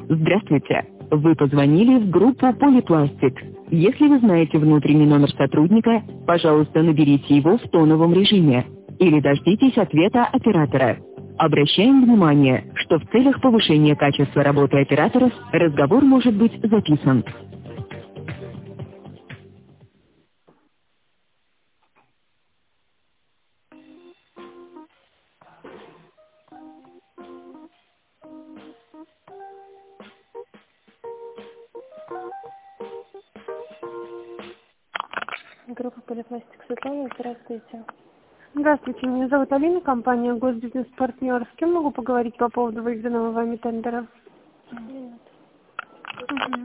Здравствуйте. Вы позвонили в группу «Полипластик». Если вы знаете внутренний номер сотрудника, пожалуйста, наберите его в тоновом режиме или дождитесь ответа оператора. Обращаем внимание, что в целях повышения качества работы операторов разговор может быть записан. Группа «Полипластик», Светлана, здравствуйте. Здравствуйте, меня зовут Алина, компания «Госбизнес-партнер». С кем могу поговорить по поводу выигранного вами тендера? Минуту. Мгм.